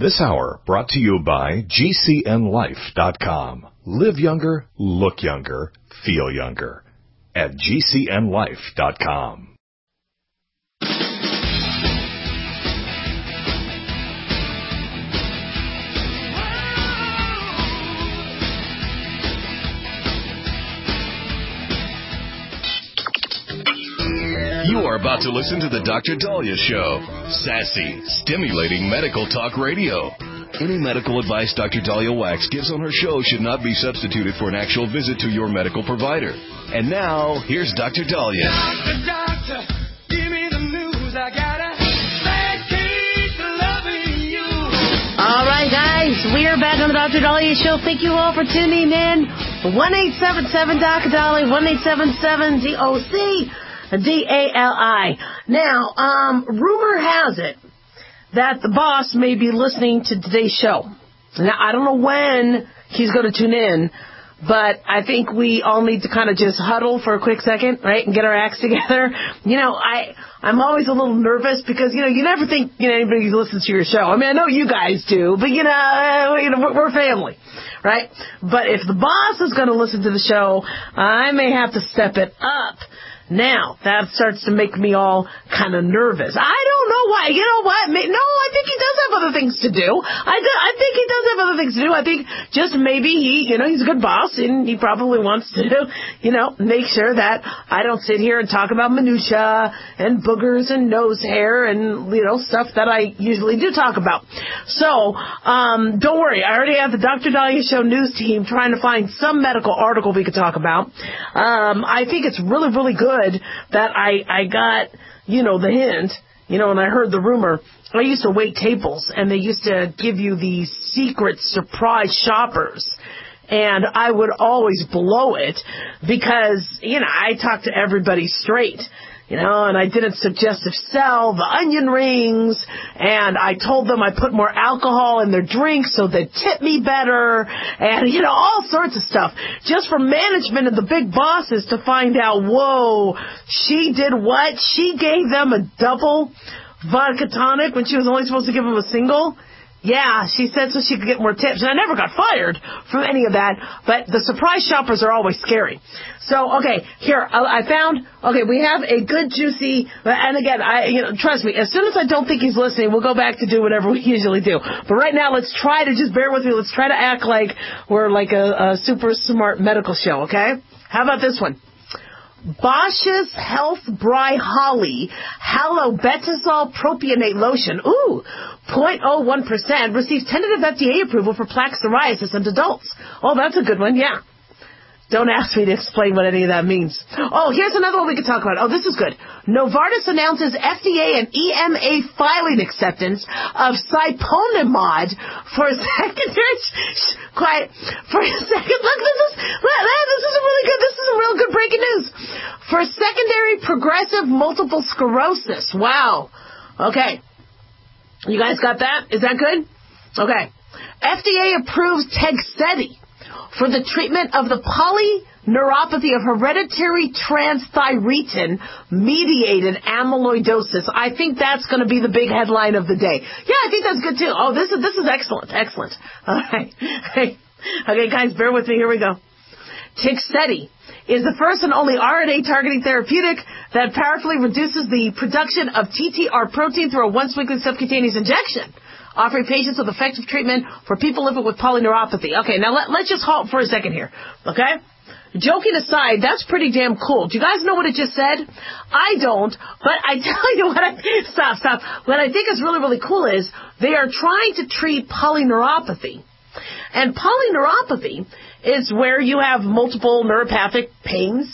This hour brought to you by GCNLife.com. Live younger, look younger, feel younger. At GCNLife.com. You are about to listen to the Dr. Daliah Show. Sassy, stimulating medical talk radio. Any medical advice Dr. Daliah Wax gives on her show should not be substituted for an actual visit to your medical provider. And now, here's Dr. Daliah. Doctor, give me the news. I gotta keep loving you. All right, guys, we are back on the Dr. Daliah Show. Thank you all for tuning in. 1-877-Dr. Daliah, 1-877-DOC. D-A-L-I. Now, rumor has it that the boss may be listening to today's show. Now, I don't know when he's going to tune in, but I think we all need to kind of just huddle for a quick second, right, and get our acts together. You know, I'm always a little nervous because, you never think, anybody listens to your show. I mean, I know you guys do, but, we're family, right? But if the boss is going to listen to the show, I may have to step it up. Now, that starts to make me all kind of nervous. I don't know why. You know what? No, I think he does have other things to do. I think he does have other things to do. I think just maybe he's a good boss, and he probably wants to, make sure that I don't sit here and talk about minutia and boogers and nose hair and, stuff that I usually do talk about. So, don't worry. I already have the Dr. Daliah Show news team trying to find some medical article we could talk about. I think it's really, really good that I got, the hint, and I heard the rumor. I used to wait tables, and they used to give you these secret surprise shoppers. And I would always blow it because, I talk to everybody straight. And I didn't suggestive sell the onion rings, and I told them I put more alcohol in their drinks so they'd tip me better, and, all sorts of stuff. Just for management and the big bosses to find out, whoa, she did what? She gave them a double vodka tonic when she was only supposed to give them a single? Yeah, she said so she could get more tips. And I never got fired from any of that, but the surprise shoppers are always scary. So, okay, here, I found, we have a good juicy, and again, trust me, as soon as I don't think he's listening, we'll go back to do whatever we usually do. But right now, let's try to, just bear with me, let's try to act like we're like a super smart medical show, okay? How about this one? Bosch's Health Bry Holly Halobetasol Propionate Lotion, 0.01%, receives tentative FDA approval for plaque psoriasis in adults. Oh, that's a good one, yeah. Don't ask me to explain what any of that means. Oh, here's another one we could talk about. Oh, this is good. Novartis announces FDA and EMA filing acceptance of Siponimod for a secondary... Quiet. For a second... Look, this is really good. This is a real good breaking news. For secondary progressive multiple sclerosis. Wow. Okay. You guys got that? Is that good? Okay. FDA approves Tegsedi for the treatment of the polyneuropathy of hereditary transthyretin-mediated amyloidosis. I think that's going to be the big headline of the day. Yeah, I think that's good too. Oh, this is excellent. Excellent. All right. Okay, guys, bear with me. Here we go. Tegsedi is the first and only RNA targeting therapeutic that powerfully reduces the production of TTR protein through a once-weekly subcutaneous injection, offering patients with effective treatment for people living with polyneuropathy. Okay, now let's just halt for a second here, okay? Joking aside, that's pretty damn cool. Do you guys know what it just said? I don't, but I tell you what, stop. What I think is really, really cool is they are trying to treat polyneuropathy. And polyneuropathy is where you have multiple neuropathic pains.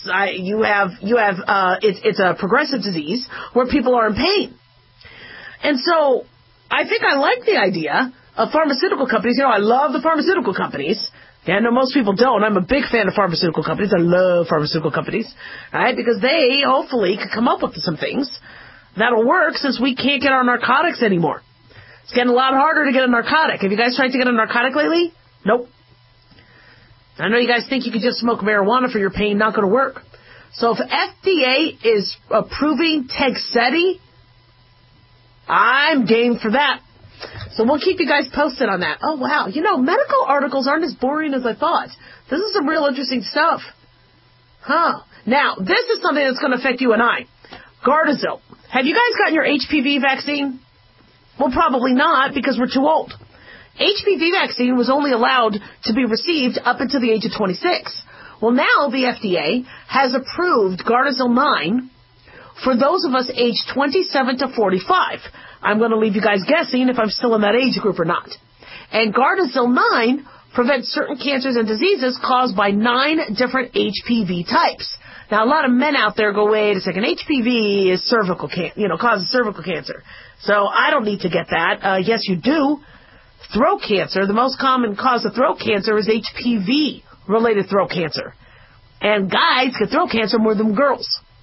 It's a progressive disease where people are in pain. And so I think I like the idea of pharmaceutical companies. I love the pharmaceutical companies. Yeah, I know most people don't. I'm a big fan of pharmaceutical companies. I love pharmaceutical companies, right? Because they hopefully could come up with some things that'll work since we can't get our narcotics anymore. It's getting a lot harder to get a narcotic. Have you guys tried to get a narcotic lately? Nope. I know you guys think you could just smoke marijuana for your pain. Not going to work. So if FDA is approving Tegsedi, I'm game for that. So we'll keep you guys posted on that. Oh, wow. Medical articles aren't as boring as I thought. This is some real interesting stuff. Now, this is something that's going to affect you and I. Gardasil. Have you guys gotten your HPV vaccine? Well, probably not, because we're too old. HPV vaccine was only allowed to be received up until the age of 26. Well, now the FDA has approved Gardasil 9 for those of us aged 27 to 45. I'm going to leave you guys guessing if I'm still in that age group or not. And Gardasil 9 prevents certain cancers and diseases caused by 9 different HPV types. Now, a lot of men out there go, wait a second, HPV is cervical causes cervical cancer. So I don't need to get that. Yes, you do. Throat cancer, the most common cause of throat cancer is HPV-related throat cancer. And guys get throat cancer more than girls.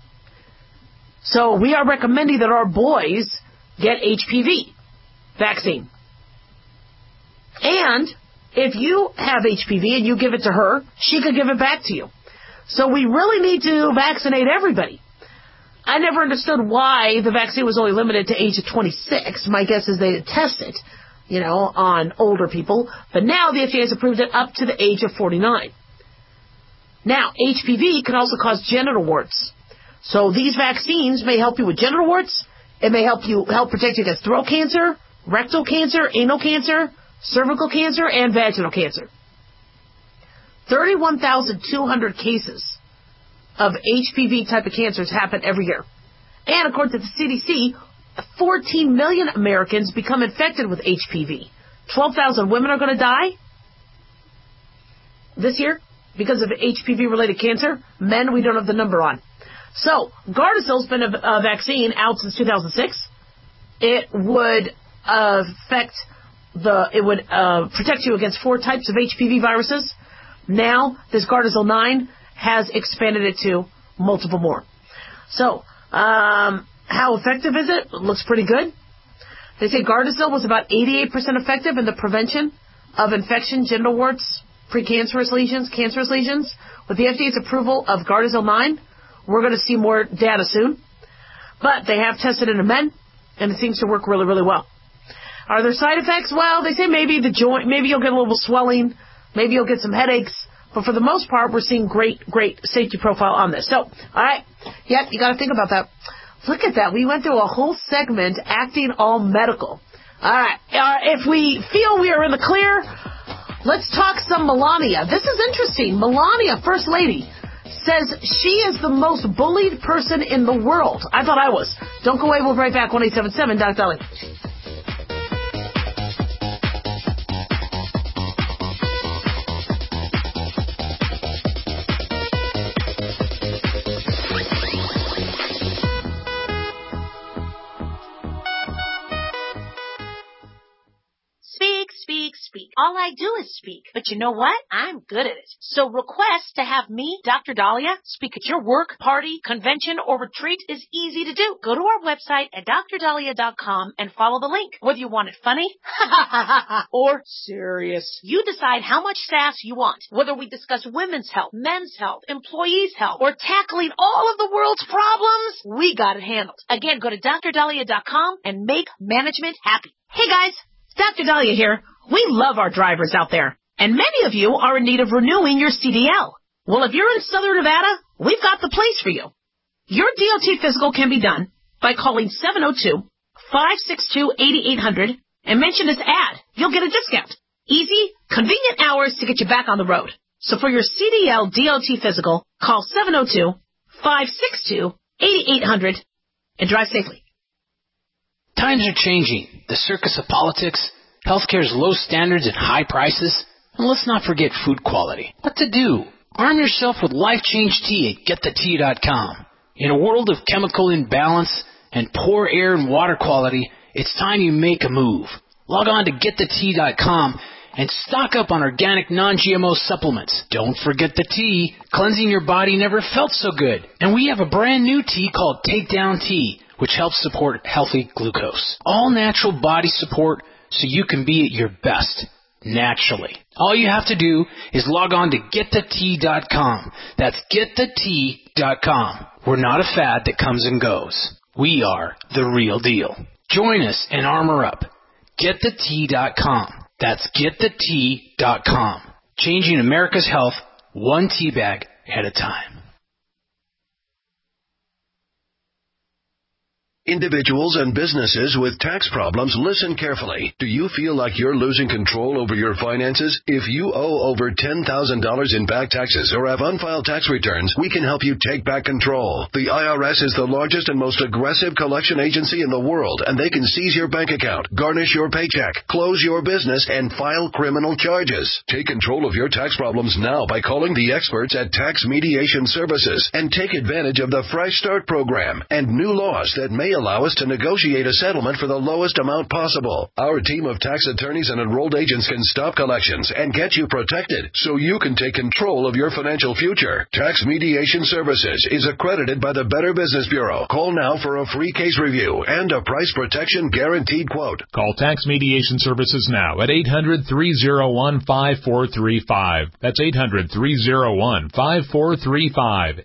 So we are recommending that our boys get HPV vaccine. And if you have HPV and you give it to her, she could give it back to you. So we really need to vaccinate everybody. I never understood why the vaccine was only limited to age of 26. My guess is they test it, on older people. But now the FDA has approved it up to the age of 49. Now, HPV can also cause genital warts. So these vaccines may help you with genital warts. It may help protect you against throat cancer, rectal cancer, anal cancer, cervical cancer, and vaginal cancer. 31,200 cases of HPV type of cancers happen every year. And according to the CDC, 14 million Americans become infected with HPV. 12,000 women are going to die this year because of HPV-related cancer. Men, we don't have the number on. So, Gardasil's been a vaccine out since 2006. It would protect you against 4 types of HPV viruses. Now, this Gardasil 9 has expanded it to multiple more. So, how effective is it? It looks pretty good. They say Gardasil was about 88% effective in the prevention of infection, genital warts, precancerous lesions, cancerous lesions. With the FDA's approval of Gardasil 9, we're going to see more data soon. But they have tested it in men, and it seems to work really, really well. Are there side effects? Well, they say maybe you'll get a little swelling, maybe you'll get some headaches. But for the most part, we're seeing great safety profile on this. So, all right. Yep, you got to think about that. Look at that. We went through a whole segment acting all medical. All right. If we feel we are in the clear, let's talk some Melania. This is interesting. Melania, First Lady, says she is the most bullied person in the world. I thought I was. Don't go away. We'll be right back. 1-877 Doc Dolly. Speak. All I do is speak. But you know what? I'm good at it. So request to have me, Dr. Dahlia, speak at your work, party, convention, or retreat is easy to do. Go to our website at drdahlia.com and follow the link. Whether you want it funny or serious, you decide how much sass you want. Whether we discuss women's health, men's health, employees' health, or tackling all of the world's problems, we got it handled. Again, go to drdahlia.com and make management happy. Hey guys, Dr. Dahlia here. We love our drivers out there, and many of you are in need of renewing your CDL. Well, if you're in Southern Nevada, we've got the place for you. Your DOT physical can be done by calling 702-562-8800 and mention this ad. You'll get a discount. Easy, convenient hours to get you back on the road. So for your CDL DOT physical, call 702-562-8800 and drive safely. Times are changing. The circus of politics, healthcare's low standards and high prices, and let's not forget food quality. What to do? Arm yourself with Life Change Tea at GetTheTea.com. In a world of chemical imbalance and poor air and water quality, it's time you make a move. Log on to GetTheTea.com and stock up on organic non-GMO supplements. Don't forget the tea. Cleansing your body never felt so good. And we have a brand new tea called Takedown Tea, which helps support healthy glucose. All natural body support so you can be at your best, naturally. All you have to do is log on to GetTheTea.com. That's GetTheTea.com. We're not a fad that comes and goes. We are the real deal. Join us and armor up. GetTheT.com. That's GetTheT.com. Changing America's health one tea bag at a time. Individuals and businesses with tax problems, listen carefully. Do you feel like you're losing control over your finances? If you owe over $10,000 in back taxes or have unfiled tax returns, we can help you take back control. The IRS is the largest and most aggressive collection agency in the world, and they can seize your bank account, garnish your paycheck, close your business, and file criminal charges. Take control of your tax problems now by calling the experts at Tax Mediation Services and take advantage of the Fresh Start program and new laws that may allow us to negotiate a settlement for the lowest amount possible. Our team of tax attorneys and enrolled agents can stop collections and get you protected so you can take control of your financial future. Tax Mediation Services is accredited by the Better Business Bureau. Call now for a free case review and a price protection guaranteed quote. Call Tax Mediation Services now at 800-301-5435. That's 800-301-5435.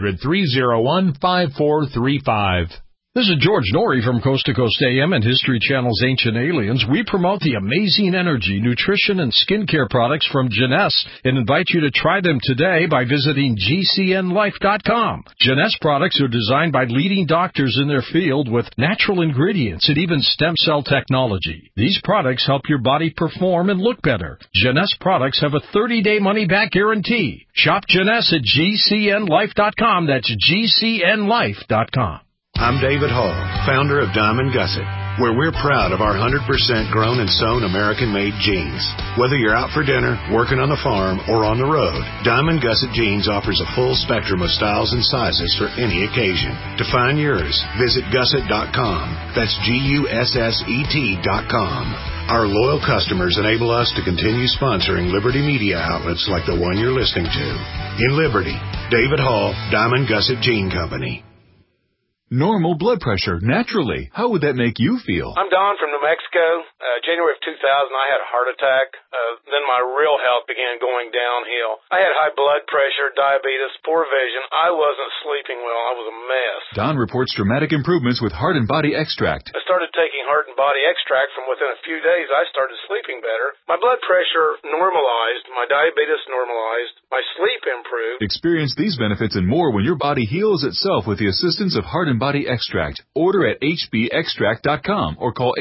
800-301-5435. This is George Norrie from Coast to Coast AM and History Channel's Ancient Aliens. We promote the amazing energy, nutrition, and skincare products from Jeunesse and invite you to try them today by visiting GCNlife.com. Jeunesse products are designed by leading doctors in their field with natural ingredients and even stem cell technology. These products help your body perform and look better. Jeunesse products have a 30-day money-back guarantee. Shop Jeunesse at GCNlife.com. That's GCNlife.com. I'm David Hall, founder of Diamond Gusset, where we're proud of our 100% grown and sewn American-made jeans. Whether you're out for dinner, working on the farm, or on the road, Diamond Gusset Jeans offers a full spectrum of styles and sizes for any occasion. To find yours, visit gusset.com. That's GUSSET.com. Our loyal customers enable us to continue sponsoring Liberty media outlets like the one you're listening to. In Liberty, David Hall, Diamond Gusset Jean Company. Normal blood pressure, naturally. How would that make you feel? I'm Don from New Mexico. January of 2000, I had a heart attack. Then my real health began going downhill. I had high blood pressure, diabetes, poor vision. I wasn't sleeping well. I was a mess. Don reports dramatic improvements with Heart and Body Extract. I started taking Heart and Body Extract. From within a few days, I started sleeping better. My blood pressure normalized. My diabetes normalized. My sleep improved. Experience these benefits and more when your body heals itself with the assistance of Heart and Body Extract. Order at hbextract.com or call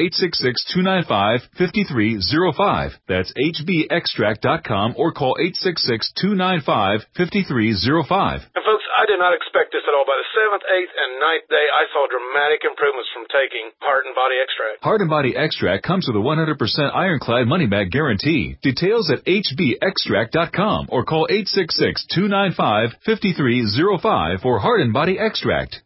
866-295-5305. That's hbextract.com or call 866-295-5305. And folks, I did not expect this at all. By the 7th, 8th, and 9th day, I saw dramatic improvements from taking Heart and Body Extract. Heart and Body Extract comes with a 100% ironclad money-back guarantee. Details at hbextract.com or call 866-295-5305 for Heart and Body Extract.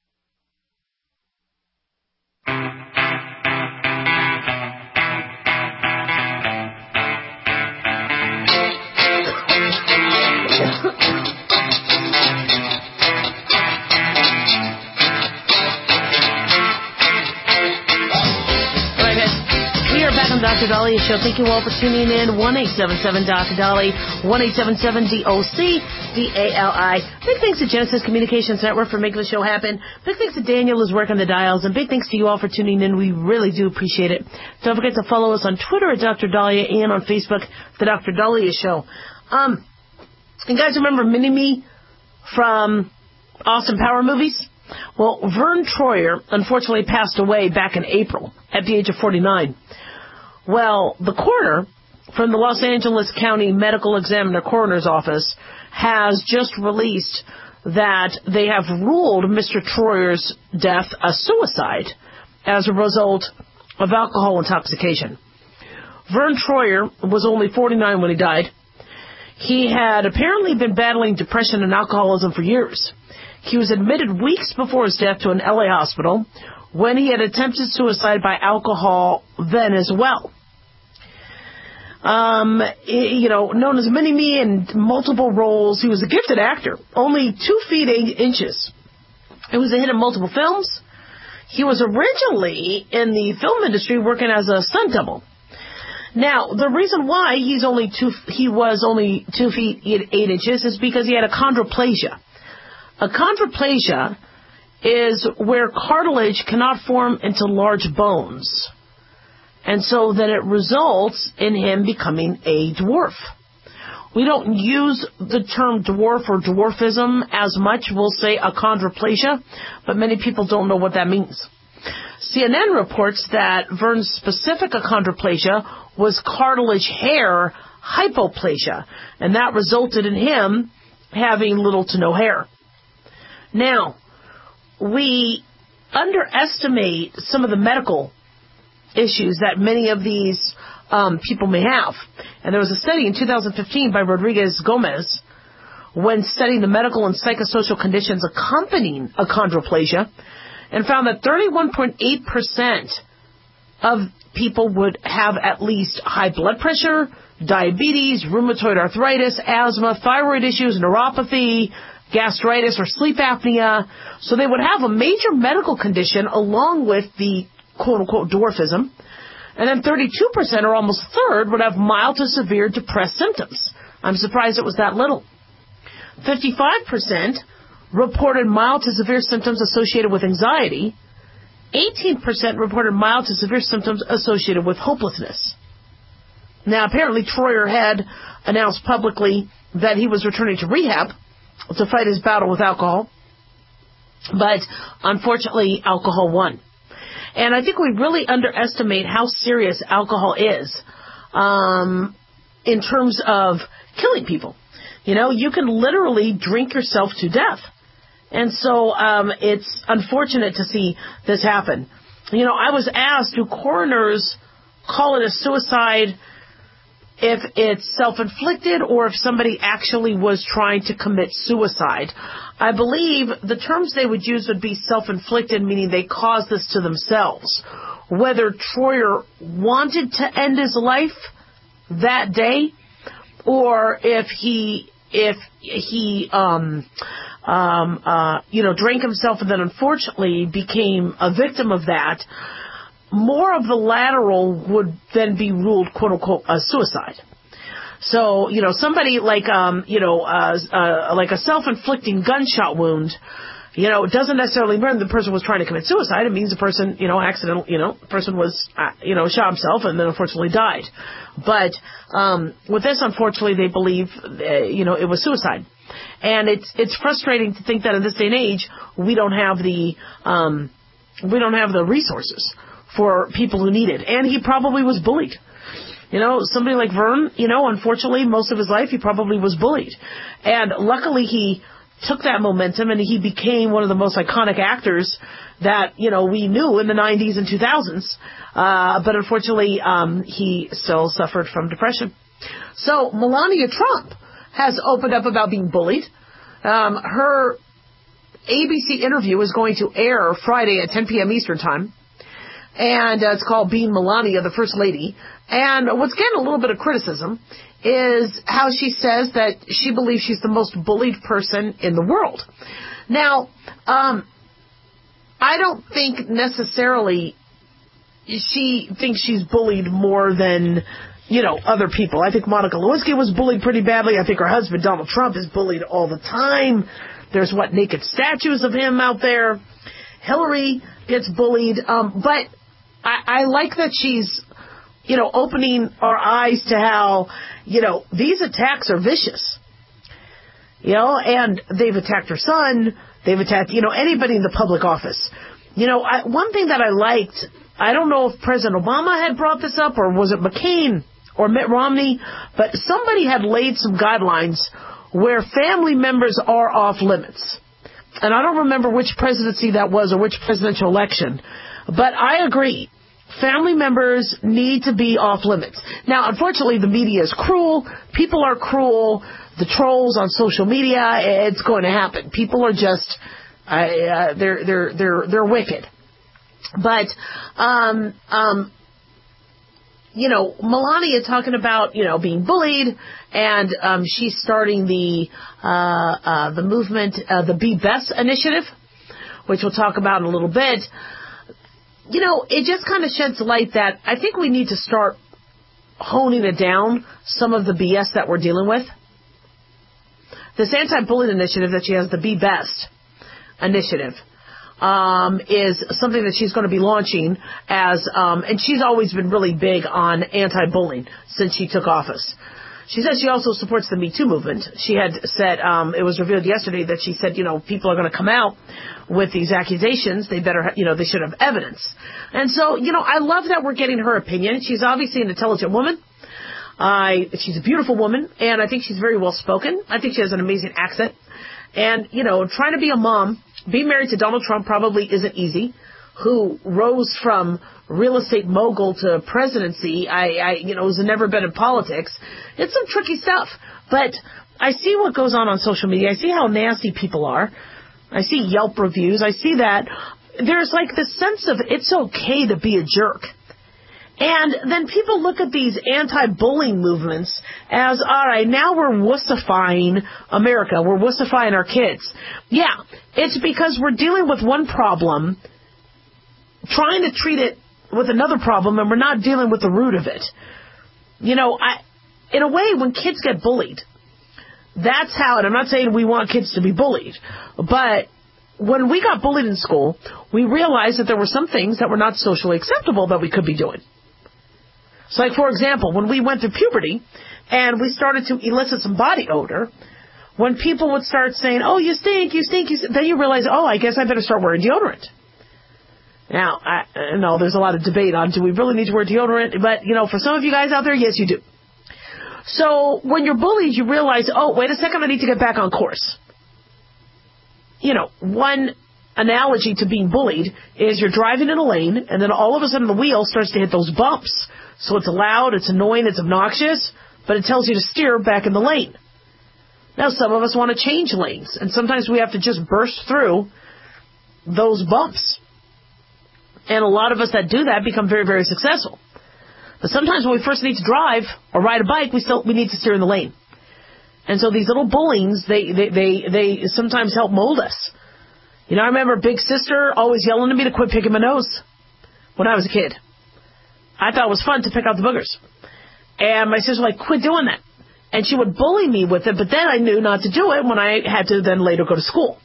Dr. Dahlia Show. Thank you all for tuning in. 1-877-Dr. 1-877-DOC-DALI. Big thanks to Genesis Communications Network for making the show happen. Big thanks to Daniel who's working the dials. And big thanks to you all for tuning in. We really do appreciate it. Don't forget to follow us on Twitter at Dr. Dahlia and on Facebook, The Dr. Dahlia Show. And guys, remember Mini-Me from Austin Power movies? Well, Vern Troyer unfortunately passed away back in April at the age of 49. Well, the coroner from the Los Angeles County Medical Examiner Coroner's Office has just released that they have ruled Mr. Troyer's death a suicide as a result of alcohol intoxication. Vern Troyer was only 49 when he died. He had apparently been battling depression and alcoholism for years. He was admitted weeks before his death to an LA hospital when he had attempted suicide by alcohol then as well. Known as Mini-Me in multiple roles, he was a gifted actor, only 2 feet 8 inches. He was a hit in multiple films. He was originally in the film industry working as a stunt double. Now, the reason why he was only 2 feet 8 inches is because he had a chondroplasia. A chondroplasia is where cartilage cannot form into large bones. And so then it results in him becoming a dwarf. We don't use the term dwarf or dwarfism as much. We'll say achondroplasia, but many people don't know what that means. CNN reports that Vern's specific achondroplasia was cartilage hair hypoplasia, and that resulted in him having little to no hair. Now, we underestimate some of the medical issues that many of these people may have. And there was a study in 2015 by Rodriguez Gomez when studying the medical and psychosocial conditions accompanying achondroplasia, and found that 31.8% of people would have at least high blood pressure, diabetes, rheumatoid arthritis, asthma, thyroid issues, neuropathy, gastritis, or sleep apnea. So they would have a major medical condition along with the quote-unquote dwarfism. And then 32%, or almost a third, would have mild to severe depressed symptoms. I'm surprised it was that little. 55% reported mild to severe symptoms associated with anxiety. 18% reported mild to severe symptoms associated with hopelessness. Now, apparently, Troyer had announced publicly that he was returning to rehab to fight his battle with alcohol. But, unfortunately, alcohol won. And I think we really underestimate how serious alcohol is in terms of killing people. You know, you can literally drink yourself to death. And so it's unfortunate to see this happen. You know, I was asked, do coroners call it a suicide if it's self-inflicted or if somebody actually was trying to commit suicide? I believe the terms they would use would be self-inflicted, meaning they caused this to themselves. Whether Troyer wanted to end his life that day, or if he drank himself and then unfortunately became a victim of that, more of the lateral would then be ruled, quote unquote, a suicide. So, you know, somebody like a self-inflicting gunshot wound, you know, it doesn't necessarily mean the person was trying to commit suicide. It means the person, the person was, shot himself and then unfortunately died. But with this, unfortunately, they believe, it was suicide. And it's frustrating to think that in this day and age, we don't have the resources for people who need it. And he probably was bullied. You know, somebody like Vern, unfortunately, most of his life, he probably was bullied. And luckily, he took that momentum and he became one of the most iconic actors that, we knew in the 90s and 2000s. But unfortunately, he still suffered from depression. So Melania Trump has opened up about being bullied. Her ABC interview is going to air Friday at 10 p.m. Eastern Time. And it's called Being Melania, the First Lady. And what's getting a little bit of criticism is how she says that she believes she's the most bullied person in the world. Now, I don't think necessarily she thinks she's bullied more than, other people. I think Monica Lewinsky was bullied pretty badly. I think her husband, Donald Trump, is bullied all the time. There's naked statues of him out there. Hillary gets bullied. But I like that she's, opening our eyes to how, these attacks are vicious. And they've attacked her son. They've attacked, anybody in the public office. One thing that I liked, I don't know if President Obama had brought this up or was it McCain or Mitt Romney, but somebody had laid some guidelines where family members are off limits. And I don't remember which presidency that was or which presidential election, but I agree. Family members need to be off limits. Now, unfortunately, the media is cruel. People are cruel. The trolls on social media, it's going to happen. People are just, they're wicked. But, Melania talking about, being bullied, and she's starting the movement, the Be Best initiative, which we'll talk about in a little bit. It just kind of sheds light that I think we need to start honing it down, some of the BS that we're dealing with. This anti-bullying initiative that she has, the Be Best initiative, is something that she's going to be launching as, and she's always been really big on anti-bullying since she took office. She says she also supports the Me Too movement. She had said, it was revealed yesterday that she said, people are going to come out with these accusations. They better, they should have evidence. And so, I love that we're getting her opinion. She's obviously an intelligent woman. She's a beautiful woman, and I think she's very well spoken. I think she has an amazing accent. And, trying to be a mom, being married to Donald Trump probably isn't easy, who rose from real estate mogul to presidency, has never been in politics. It's some tricky stuff. But I see what goes on social media. I see how nasty people are. I see Yelp reviews. I see that there's like this sense of it's okay to be a jerk. And then people look at these anti-bullying movements as, all right, now we're wussifying America. We're wussifying our kids. Yeah, it's because we're dealing with one problem, trying to treat it with another problem, and we're not dealing with the root of it. In a way, when kids get bullied, that's how, and I'm not saying we want kids to be bullied, but when we got bullied in school, we realized that there were some things that were not socially acceptable that we could be doing. So, like, for example, when we went through puberty and we started to elicit some body odor, when people would start saying, oh, you stink, then you realize, oh, I guess I better start wearing deodorant. Now, I know there's a lot of debate on do we really need to wear deodorant, but, for some of you guys out there, yes, you do. So when you're bullied, you realize, oh, wait a second, I need to get back on course. One analogy to being bullied is you're driving in a lane, and then all of a sudden the wheel starts to hit those bumps. So it's loud, it's annoying, it's obnoxious, but it tells you to steer back in the lane. Now, some of us want to change lanes, and sometimes we have to just burst through those bumps. And a lot of us that do that become very, very successful. But sometimes when we first need to drive or ride a bike, we need to steer in the lane. And so these little bullies, they sometimes help mold us. I remember Big Sister always yelling at me to quit picking my nose when I was a kid. I thought it was fun to pick out the boogers. And my sister was like, quit doing that. And she would bully me with it, but then I knew not to do it when I had to then later go to school.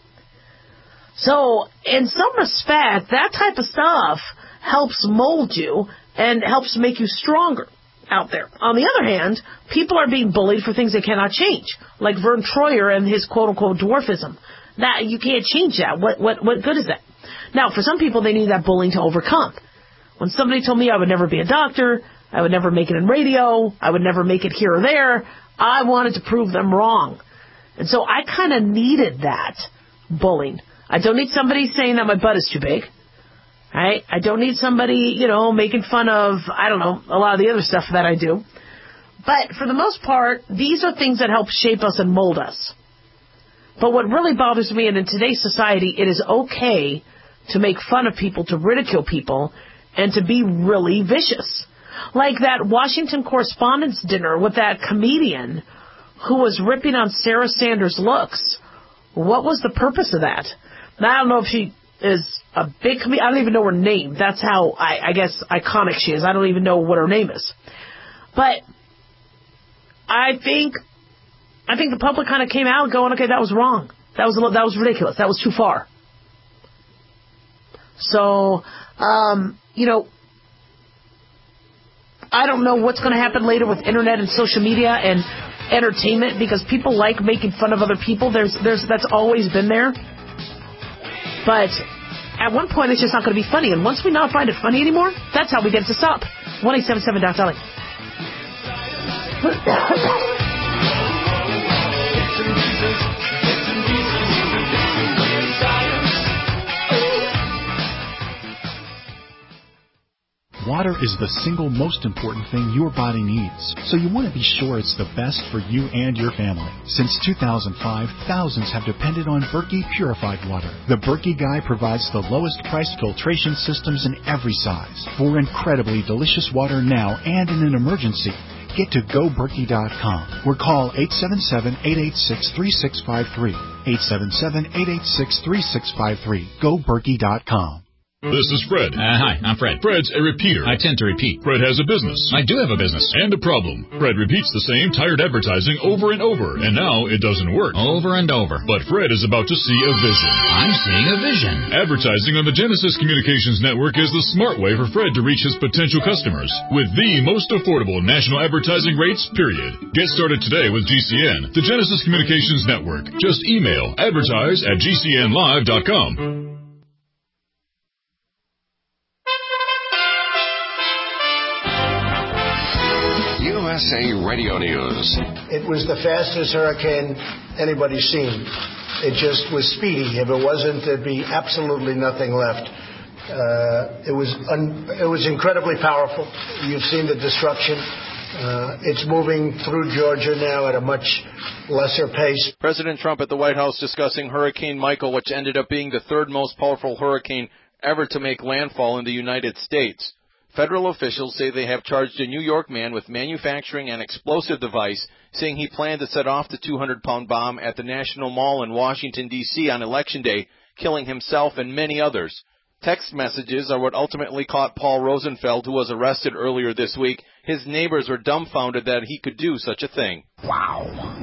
So, in some respect, that type of stuff helps mold you and helps make you stronger out there. On the other hand, people are being bullied for things they cannot change, like Vern Troyer and his quote-unquote dwarfism. That you can't change that. What good is that? Now, for some people, they need that bullying to overcome. When somebody told me I would never be a doctor, I would never make it in radio, I would never make it here or there, I wanted to prove them wrong. And so I kind of needed that bullying. I don't need somebody saying that my butt is too big. Right? I don't need somebody, making fun of, a lot of the other stuff that I do. But for the most part, these are things that help shape us and mold us. But what really bothers me, and in today's society, it is okay to make fun of people, to ridicule people, and to be really vicious. Like that Washington Correspondents' Dinner with that comedian who was ripping on Sarah Sanders' looks. What was the purpose of that? Now, I don't know if she is a big comedian. I don't even know her name. That's how, I guess, iconic she is. I don't even know what her name is. But I think the public kind of came out going, okay, that was wrong. That was ridiculous. That was too far. So, I don't know what's going to happen later with internet and social media and entertainment, because people like making fun of other people. That's always been there. But at one point, it's just not going to be funny. And once we not find it funny anymore, that's how we get it to stop. 1-877-DOC-DOLLY. Water is the single most important thing your body needs, so you want to be sure it's the best for you and your family. Since 2005, thousands have depended on Berkey purified water. The Berkey Guy provides the lowest priced filtration systems in every size. For incredibly delicious water now and in an emergency, get to GoBerkey.com or call 877-886-3653. 877-886-3653. GoBerkey.com. This is Fred. Hi, I'm Fred. Fred's a repeater. I tend to repeat. Fred has a business. I do have a business. And a problem. Fred repeats the same tired advertising over and over, and now it doesn't work. Over and over. But Fred is about to see a vision. I'm seeing a vision. Advertising on the Genesis Communications Network is the smart way for Fred to reach his potential customers with the most affordable national advertising rates, period. Get started today with GCN, the Genesis Communications Network. Just email advertise@gcnlive.com. USA Radio News. It was the fastest hurricane anybody's seen. It just was speedy. If it wasn't, there'd be absolutely nothing left. It was incredibly powerful. You've seen the destruction. It's moving through Georgia now at a much lesser pace. President Trump at the White House discussing Hurricane Michael, which ended up being the third most powerful hurricane ever to make landfall in the United States. Federal officials say they have charged a New York man with manufacturing an explosive device, saying he planned to set off the 200-pound bomb at the National Mall in Washington, D.C. on Election Day, killing himself and many others. Text messages are what ultimately caught Paul Rosenfeld, who was arrested earlier this week. His neighbors were dumbfounded that he could do such a thing. Wow.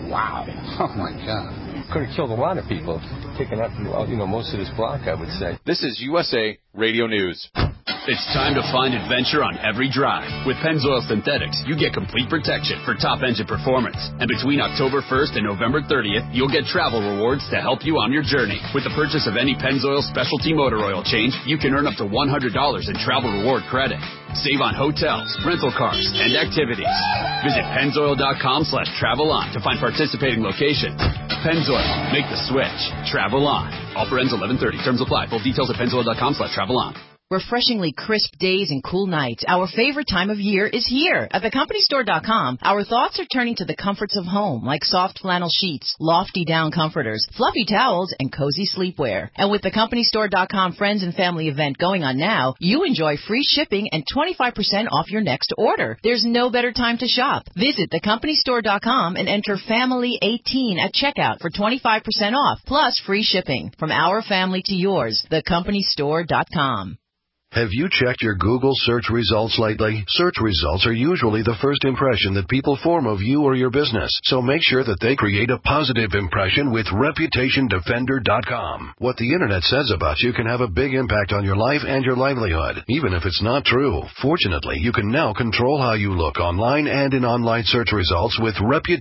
Oh, my God. Could have killed a lot of people, taken out most of this block, I would say. This is USA Radio News. It's time to find adventure on every drive. With Pennzoil Synthetics, you get complete protection for top engine performance. And between October 1st and November 30th, you'll get travel rewards to help you on your journey. With the purchase of any Pennzoil specialty motor oil change, you can earn up to $100 in travel reward credit. Save on hotels, rental cars, and activities. Visit Pennzoil.com/travel-on to find participating locations. Pennzoil, make the switch. Travel on. Offer ends 11/30. Terms apply. Full details at Pennzoil.com/travel-on. Refreshingly crisp days and cool nights. Our favorite time of year is here. At thecompanystore.com, our thoughts are turning to the comforts of home, like soft flannel sheets, lofty down comforters, fluffy towels, and cozy sleepwear. And with the companystore.com Friends and Family event going on now, you enjoy free shipping and 25% off your next order. There's no better time to shop. Visit thecompanystore.com and enter Family18 at checkout for 25% off, plus free shipping. From our family to yours, thecompanystore.com. Have you checked your Google search results lately? Search results are usually the first impression that people form of you or your business, so make sure that they create a positive impression with ReputationDefender.com. What the Internet says about you can have a big impact on your life and your livelihood, even if it's not true. Fortunately, you can now control how you look online and in online search results with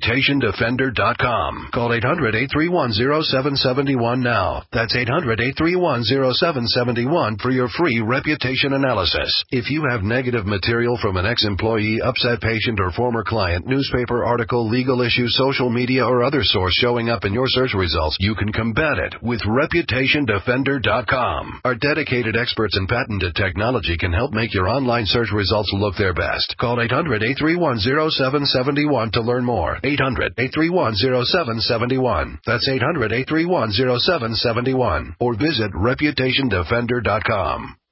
ReputationDefender.com. Call 800-831-0771 now. That's 800-831-0771 for your free reputation analysis. If you have negative material from an ex-employee, upset patient, or former client, newspaper article, legal issue, social media, or other source showing up in your search results, you can combat it with ReputationDefender.com. Our dedicated experts in patented technology can help make your online search results look their best. Call 800-831-0771 to learn more. 800-831-0771. That's 800-831-0771. Or visit ReputationDefender.com.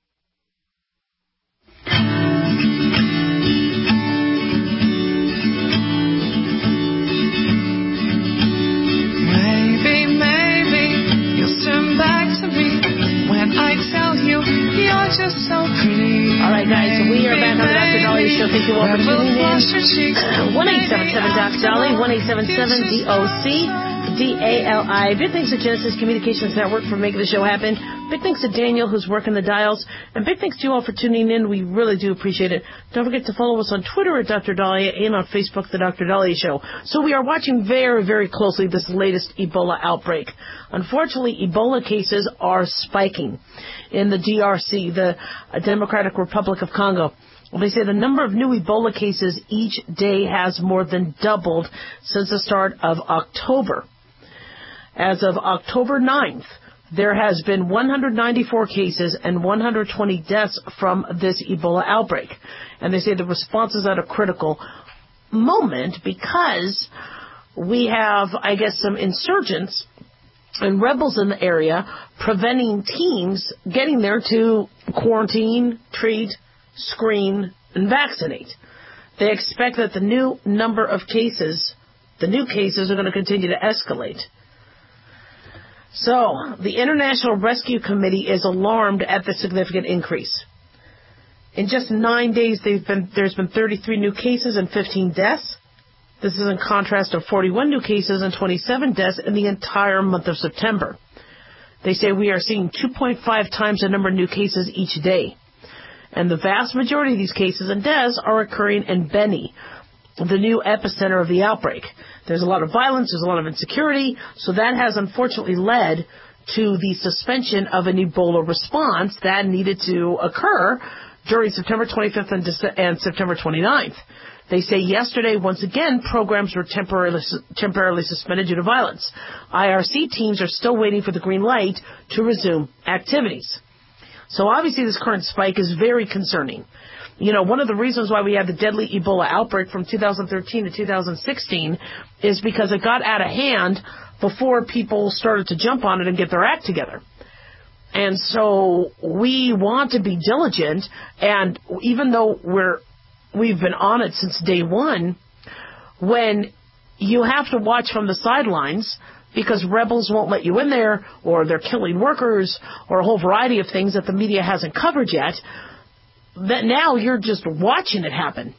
Maybe you'll turn back to me when I tell you you're just so pretty. All right, guys, so we are back on the Dr. Dahlia Show. Thank you all for tuning in. 1-877-Doc-Dolly, 1-877-DOC. DALI. Big thanks to Genesis Communications Network for making the show happen. Big thanks to Daniel, who's working the dials. And big thanks to you all for tuning in. We really do appreciate it. Don't forget to follow us on Twitter at Dr. Dahlia and on Facebook, The Dr. Dahlia Show. So we are watching very, very closely this latest Ebola outbreak. Unfortunately, Ebola cases are spiking in the DRC, the Democratic Republic of Congo. They say the number of new Ebola cases each day has more than doubled since the start of October. As of October 9th, there has been 194 cases and 120 deaths from this Ebola outbreak. And they say the response is at a critical moment because we have, I guess, some insurgents and rebels in the area preventing teams getting there to quarantine, treat, screen, and vaccinate. They expect that the new number of cases, the new cases are going to continue to escalate. So, the International Rescue Committee is alarmed at the significant increase. In just 9 days, there's been 33 new cases and 15 deaths. This is in contrast to 41 new cases and 27 deaths in the entire month of September. They say we are seeing 2.5 times the number of new cases each day. And the vast majority of these cases and deaths are occurring in Beni, the new epicenter of the outbreak. There's a lot of violence, there's a lot of insecurity, so that has unfortunately led to the suspension of an Ebola response that needed to occur during September 25th and September 29th. They say yesterday, once again, programs were temporarily suspended due to violence. IRC teams are still waiting for the green light to resume activities. So obviously this current spike is very concerning. You know, one of the reasons why we had the deadly Ebola outbreak from 2013 to 2016 is because it got out of hand before people started to jump on it and get their act together. And so we want to be diligent, and even though we've been on it since day one, when you have to watch from the sidelines because rebels won't let you in there, or they're killing workers, or a whole variety of things that the media hasn't covered yet, that now you're just watching it happen.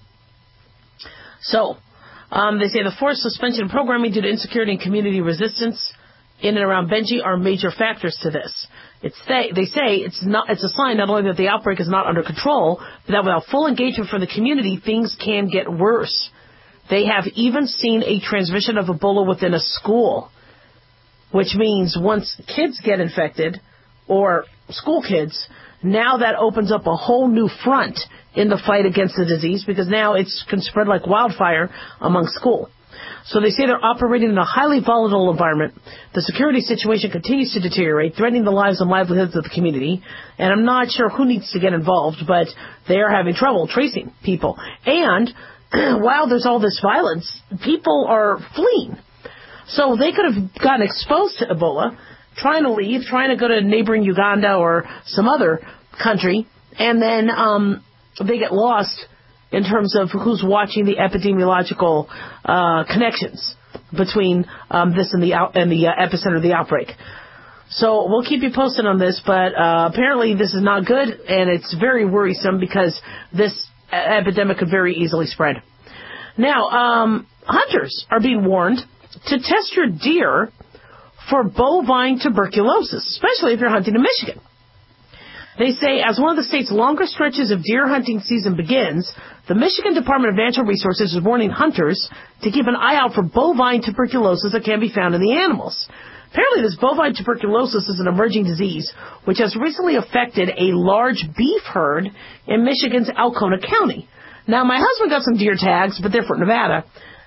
So, they say the forced suspension of programming due to insecurity and community resistance in and around Benji are major factors to this. They say it's a sign not only that the outbreak is not under control, but that without full engagement from the community, things can get worse. They have even seen a transmission of Ebola within a school, which means once kids get infected, or school kids, now that opens up a whole new front in the fight against the disease, because now it can spread like wildfire among school. So they say they're operating in a highly volatile environment. The security situation continues to deteriorate, threatening the lives and livelihoods of the community. And I'm not sure who needs to get involved, but they are having trouble tracing people. And while there's all this violence, people are fleeing. So they could have gotten exposed to Ebola, trying to leave, trying to go to neighboring Uganda or some other country, and then they get lost in terms of who's watching the epidemiological connections between this and the epicenter of the outbreak. So we'll keep you posted on this, but apparently this is not good, and it's very worrisome because this epidemic could very easily spread. Now, hunters are being warned to test your deer for bovine tuberculosis, especially if you're hunting in Michigan. They say as one of the state's longer stretches of deer hunting season begins, the Michigan Department of Natural Resources is warning hunters to keep an eye out for bovine tuberculosis that can be found in the animals. Apparently this bovine tuberculosis is an emerging disease which has recently affected a large beef herd in Michigan's Alcona County. Now, my husband got some deer tags, but they're from Nevada,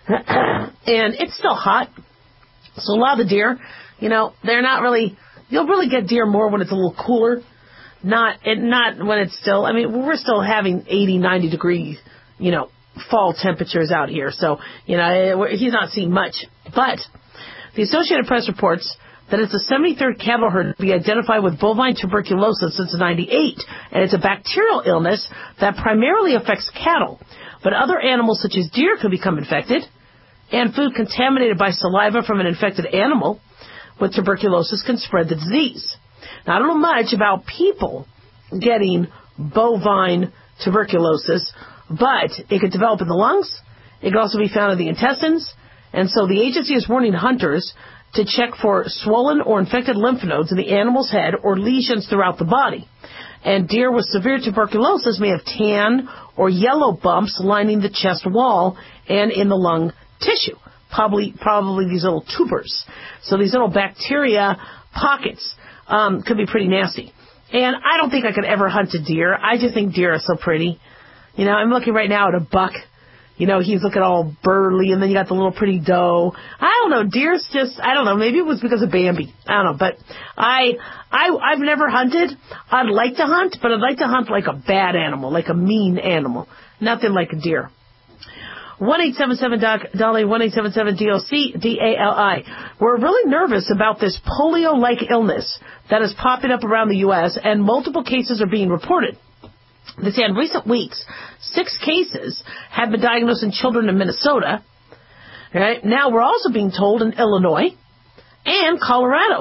and it's still hot. So a lot of the deer, they're not really, you'll really get deer more when it's a little cooler. Not when it's still, we're still having 80, 90 degree, fall temperatures out here. So, he's not seeing much. But the Associated Press reports that it's the 73rd cattle herd to be identified with bovine tuberculosis since 1998. And it's a bacterial illness that primarily affects cattle. But other animals such as deer could become infected. And food contaminated by saliva from an infected animal with tuberculosis can spread the disease. Now, I don't know much about people getting bovine tuberculosis, but it could develop in the lungs. It could also be found in the intestines. And so the agency is warning hunters to check for swollen or infected lymph nodes in the animal's head or lesions throughout the body. And deer with severe tuberculosis may have tan or yellow bumps lining the chest wall and in the lung tissue, probably these little tubers. So these little bacteria pockets could be pretty nasty. And I don't think I could ever hunt a deer. I just think deer are so pretty. I'm looking right now at a buck. He's looking all burly, and then you got the little pretty doe. I don't know. Deer's just, I don't know. Maybe it was because of Bambi. I don't know. But I've never hunted. I'd like to hunt, but I'd like to hunt like a bad animal, like a mean animal. Nothing like a deer. 1-877-DOLLY, 1-877-DOC-DALI. We're really nervous about this polio-like illness that is popping up around the U.S., and multiple cases are being reported. They say in recent weeks, 6 cases have been diagnosed in children in Minnesota. Right? Now we're also being told in Illinois and Colorado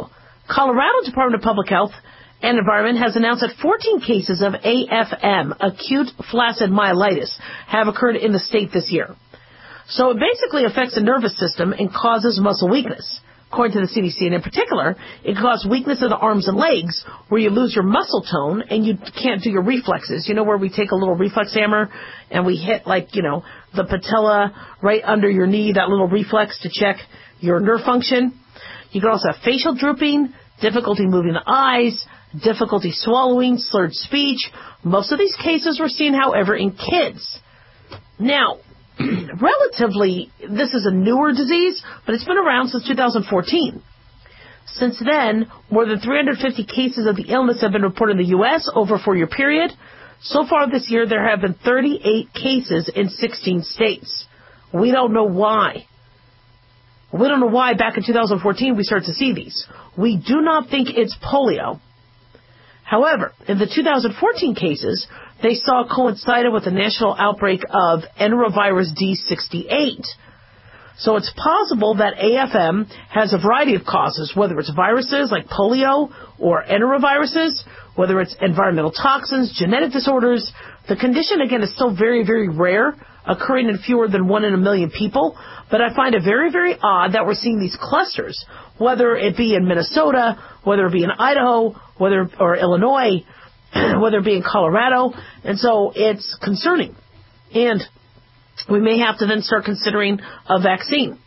Colorado Department of Public Health and Environment has announced that 14 cases of AFM, acute flaccid myelitis, have occurred in the state this year. So it basically affects the nervous system and causes muscle weakness. According to the CDC, and in particular, it causes weakness of the arms and legs, where you lose your muscle tone and you can't do your reflexes. You know, where we take a little reflex hammer and we hit, the patella right under your knee, that little reflex to check your nerve function. You can also have facial drooping, difficulty moving the eyes, difficulty swallowing, slurred speech. Most of these cases were seen, however, in kids. Now, relatively, this is a newer disease, but it's been around since 2014. Since then, more than 350 cases of the illness have been reported in the U.S. over a 4-year period. So far this year, there have been 38 cases in 16 states. We don't know why. We don't know why back in 2014 we started to see these. We do not think it's polio. However, in the 2014 cases, they saw coincided with the national outbreak of enterovirus D68. So it's possible that AFM has a variety of causes, whether it's viruses like polio or enteroviruses, whether it's environmental toxins, genetic disorders. The condition, again, is still very, very rare, occurring in fewer than 1 in a million people. But I find it very, very odd that we're seeing these clusters, whether it be in Minnesota, whether it be in Idaho, or Illinois, whether it be in Colorado. And so it's concerning. And we may have to then start considering a vaccine.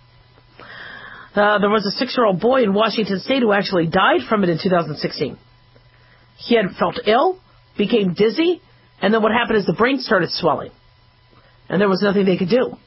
There was a 6-year-old boy in Washington State who actually died from it in 2016. He had felt ill, became dizzy, and then what happened is the brain started swelling. And there was nothing they could do.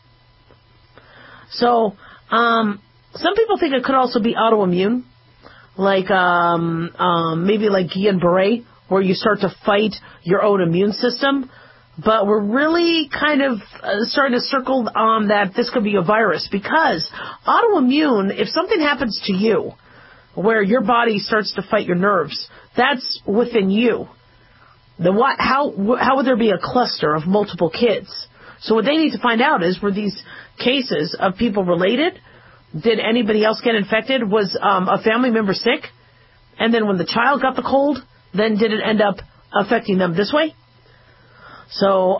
So, some people think it could also be autoimmune, like maybe like Guillain-Barré, where you start to fight your own immune system. But we're really kind of starting to circle on that this could be a virus, because autoimmune, if something happens to you where your body starts to fight your nerves, that's within you. Then how would there be a cluster of multiple kids? So what they need to find out is, were these cases of people related? Did anybody else get infected? Was a family member sick? And then when the child got the cold, then did it end up affecting them this way? So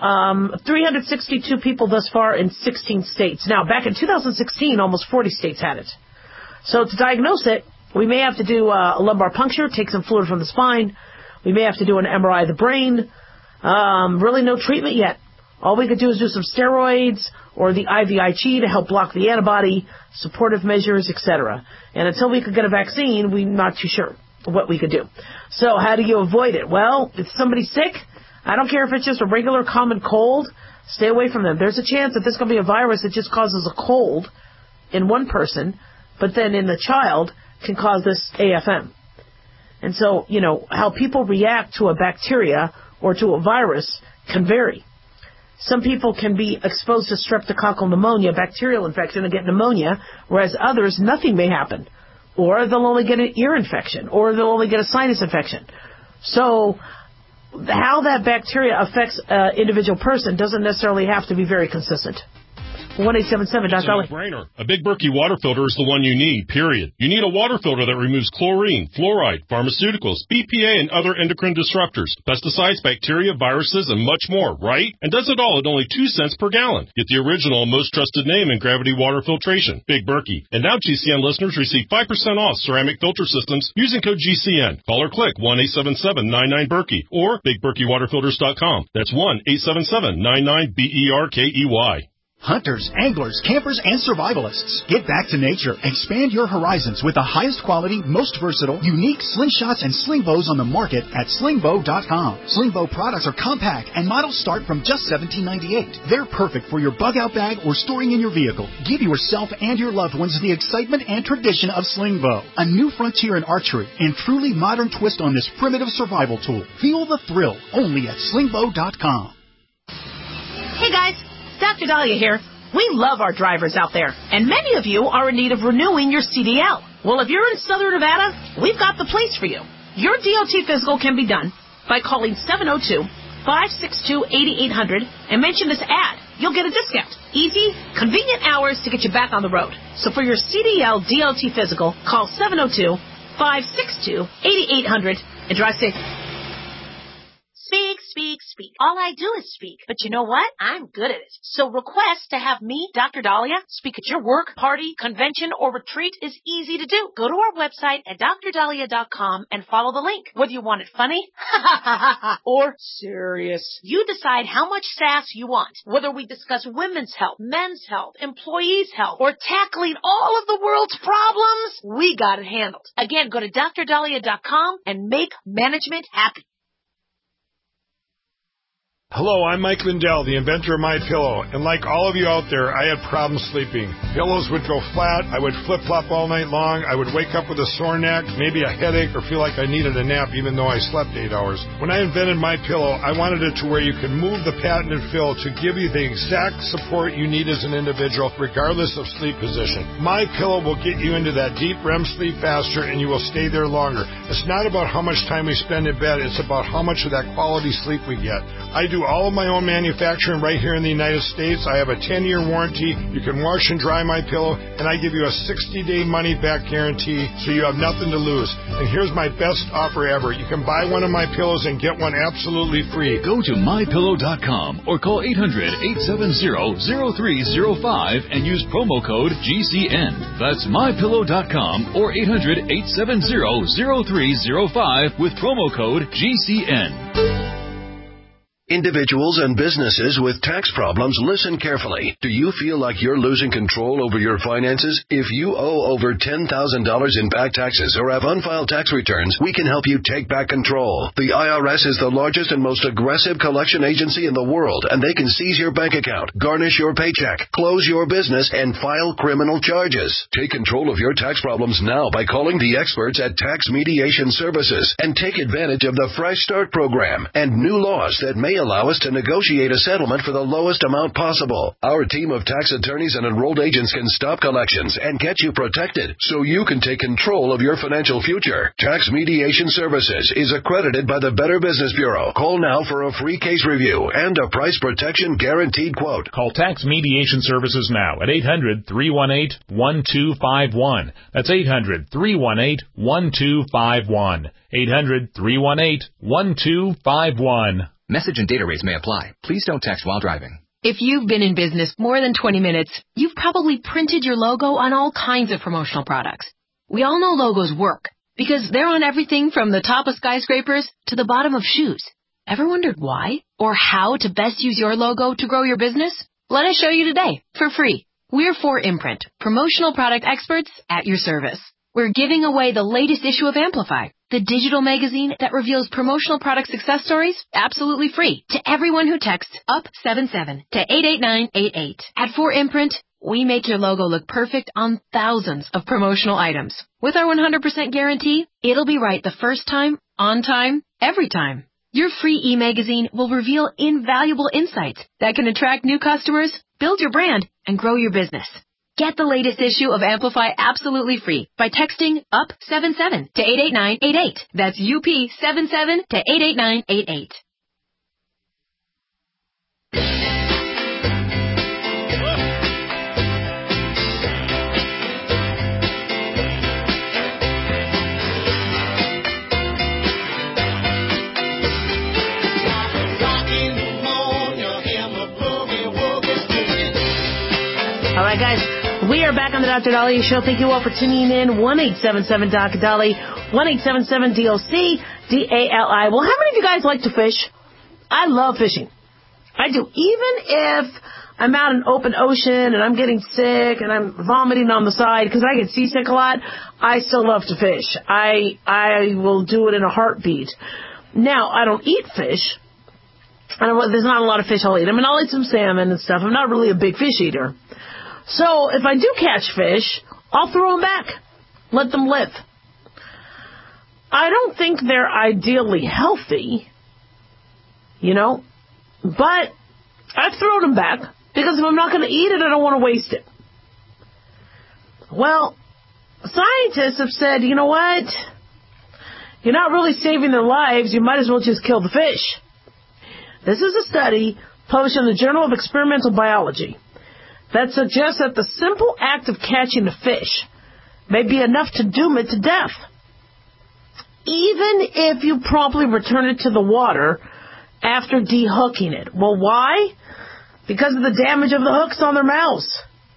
362 people thus far in 16 states. Now, back in 2016, almost 40 states had it. So to diagnose it, we may have to do a lumbar puncture, take some fluid from the spine. We may have to do an MRI of the brain. Really no treatment yet. All we could do is do some steroids or the IVIG to help block the antibody, supportive measures, etc. And until we could get a vaccine, we're not too sure what we could do. So how do you avoid it? Well, if somebody's sick, I don't care if it's just a regular common cold, stay away from them. There's a chance that this could be a virus that just causes a cold in one person, but then in the child can cause this AFM. And so, how people react to a bacteria or to a virus can vary. Some people can be exposed to streptococcal pneumonia, bacterial infection, and get pneumonia, whereas others, nothing may happen. Or they'll only get an ear infection, or they'll only get a sinus infection. So how that bacteria affects an individual person doesn't necessarily have to be very consistent. 1-877-DOC. It's a no-brainer. A Big Berkey water filter is the one you need, period. You need a water filter that removes chlorine, fluoride, pharmaceuticals, BPA, and other endocrine disruptors, pesticides, bacteria, viruses, and much more, right? And does it all at only 2 cents per gallon. Get the original and most trusted name in gravity water filtration, Big Berkey. And now GCN listeners receive 5% off ceramic filter systems using code GCN. Call or click 1-877-99-BERKEY or BigBerkeyWaterFilters.com. That's 1-877-99-BERKEY. Hunters, anglers, campers, and survivalists. Get back to nature. Expand your horizons with the highest quality, most versatile, unique slingshots and sling bows on the market at slingbow.com. Sling bow products are compact and models start from just $17.98. They're perfect for your bug out bag or storing in your vehicle. Give yourself and your loved ones the excitement and tradition of sling bow. A new frontier in archery and truly modern twist on this primitive survival tool. Feel the thrill only at slingbow.com. Hey guys. Dr. Dahlia here. We love our drivers out there, and many of you are in need of renewing your CDL. Well, if you're in Southern Nevada, we've got the place for you. Your DOT physical can be done by calling 702-562-8800 and mention this ad. You'll get a discount. Easy, convenient hours to get you back on the road. So for your CDL DOT physical, call 562-8800 and drive safe. Speak, speak, speak. All I do is speak. But you know what? I'm good at it. So request to have me, Dr. Dahlia, speak at your work, party, convention, or retreat is easy to do. Go to our website at drdahlia.com and follow the link. Whether you want it funny or serious, you decide how much sass you want. Whether we discuss women's health, men's health, employees' health, or tackling all of the world's problems, we got it handled. Again, go to drdahlia.com and make management happy. Hello, I'm Mike Lindell, the inventor of MyPillow, and like all of you out there, I had problems sleeping. Pillows would go flat, I would flip-flop all night long, I would wake up with a sore neck, maybe a headache, or feel like I needed a nap even though I slept 8 hours. When I invented MyPillow, I wanted it to where you could move the patented fill to give you the exact support you need as an individual, regardless of sleep position. MyPillow will get you into that deep REM sleep faster, and you will stay there longer. It's not about how much time we spend in bed, it's about how much of that quality sleep we get. I do all of my own manufacturing right here in the United States. I have a 10-year warranty. You can wash and dry my pillow, and I give you a 60-day money-back guarantee, so you have nothing to lose. And here's my best offer ever. You can buy one of my pillows and get one absolutely free. Go to MyPillow.com or call 800-870-0305 and use promo code GCN. That's MyPillow.com or 800-870-0305 with promo code GCN. Individuals and businesses with tax problems, listen carefully. Do you feel like you're losing control over your finances? If you owe over $10,000 in back taxes or have unfiled tax returns, we can help you take back control. The IRS is the largest and most aggressive collection agency in the world, and they can seize your bank account, garnish your paycheck, close your business, and file criminal charges. Take control of your tax problems now by calling the experts at Tax Mediation Services and take advantage of the Fresh Start program and new laws that may allow us to negotiate a settlement for the lowest amount possible. Our team of tax attorneys and enrolled agents can stop collections and get you protected so you can take control of your financial future. Tax Mediation Services is accredited by the Better Business Bureau. Call now for a free case review and a price protection guaranteed quote. Call Tax Mediation Services now at 800-318-1251. That's 800-318-1251. 800-318-1251. Message and data rates may apply. Please don't text while driving. If you've been in business more than 20 minutes, you've probably printed your logo on all kinds of promotional products. We all know logos work because they're on everything from the top of skyscrapers to the bottom of shoes. Ever wondered why or how to best use your logo to grow your business? Let us show you today for free. We're 4imprint, promotional product experts at your service. We're giving away the latest issue of Amplify, the digital magazine that reveals promotional product success stories absolutely free to everyone who texts UP77 to 88988. At 4imprint, we make your logo look perfect on thousands of promotional items. With our 100% guarantee, it'll be right the first time, on time, every time. Your free e-magazine will reveal invaluable insights that can attract new customers, build your brand, and grow your business. Get the latest issue of Amplify absolutely free by texting UP77 to 88988. That's UP77 to 88988. All right, guys. We are back on the Dr. Dahlia Show. Thank you all for tuning in. 1-877-Dr. 1-877-DOC-DALI. Well, how many of you guys like to fish? I love fishing. I do. Even if I'm out in open ocean and I'm getting sick and I'm vomiting on the side because I get seasick a lot, I still love to fish. I will do it in a heartbeat. Now, I don't eat fish. There's not a lot of fish I'll eat. I mean, I'll eat some salmon and stuff. I'm not really a big fish eater. So if I do catch fish, I'll throw them back. Let them live. I don't think they're ideally healthy, but I've thrown them back because if I'm not going to eat it, I don't want to waste it. Well, scientists have said, you know what? You're not really saving their lives. You might as well just kill the fish. This is a study published in the Journal of Experimental Biology that suggests that the simple act of catching a fish may be enough to doom it to death. even if you promptly return it to the water after dehooking it. Well, why? Because of the damage of the hooks on their mouths.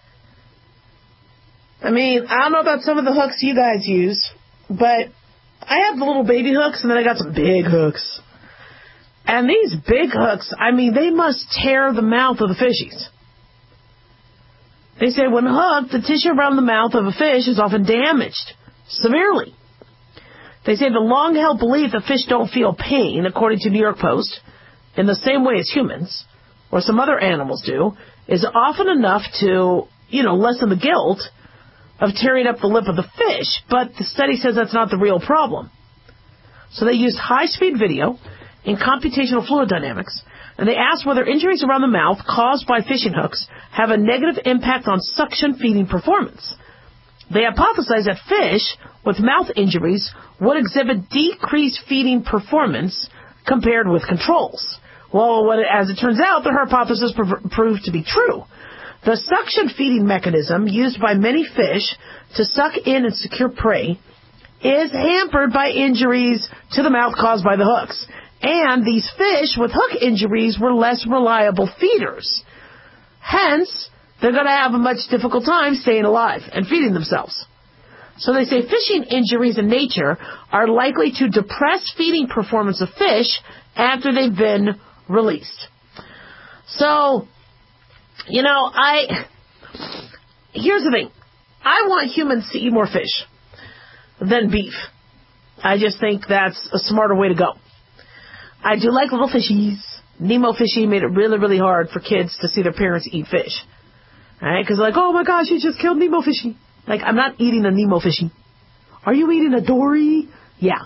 I mean, I don't know about some of the hooks you guys use, but I have the little baby hooks, and then I got some big hooks. And these big hooks, I mean, they must tear the mouth of the fishies. They say when hooked, the tissue around the mouth of a fish is often damaged severely. They say the long-held belief that fish don't feel pain, according to New York Post, in the same way as humans, or some other animals do, is often enough to, lessen the guilt of tearing up the lip of the fish, but the study says that's not the real problem. So they used high-speed video in computational fluid dynamics, and they asked whether injuries around the mouth caused by fishing hooks have a negative impact on suction feeding performance. They hypothesized that fish with mouth injuries would exhibit decreased feeding performance compared with controls. Well, as it turns out, the hypothesis proved to be true. The suction feeding mechanism used by many fish to suck in and secure prey is hampered by injuries to the mouth caused by the hooks. And these fish with hook injuries were less reliable feeders. Hence, they're going to have a much difficult time staying alive and feeding themselves. So they say fishing injuries in nature are likely to depress feeding performance of fish after they've been released. So, here's the thing. I want humans to eat more fish than beef. I just think that's a smarter way to go. I do like little fishies. Nemo Fishy made it really, really hard for kids to see their parents eat fish. Right? Because they're like, oh my gosh, you just killed Nemo Fishy. Like, I'm not eating a Nemo Fishy. Are you eating a Dory? Yeah.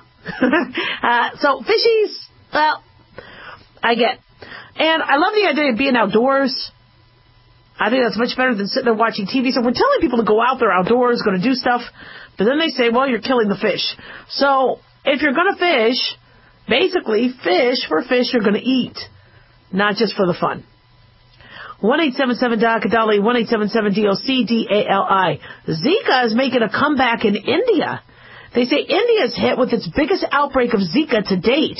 So fishies, well, I get. And I love the idea of being outdoors. I think that's much better than sitting there watching TV. So we're telling people to go out there outdoors, going to do stuff. But then they say, well, you're killing the fish. So if you're going to fish, basically fish for fish you're going to eat, not just for the fun. 1-877-DOC-DALI, 1-877-DOC-DALI. Zika is making a comeback in India. They say India is hit with its biggest outbreak of Zika to date.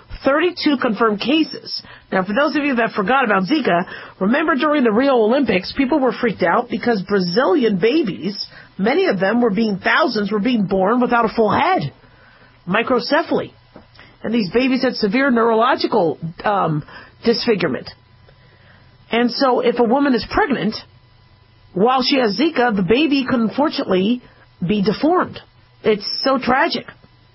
32 confirmed cases. Now, for those of you that forgot about Zika, remember during the Rio Olympics, people were freaked out because Brazilian babies, many of them thousands were being born without a full head. Microcephaly. And these babies had severe neurological disfigurement. And so if a woman is pregnant, while she has Zika, the baby could unfortunately be deformed. It's so tragic.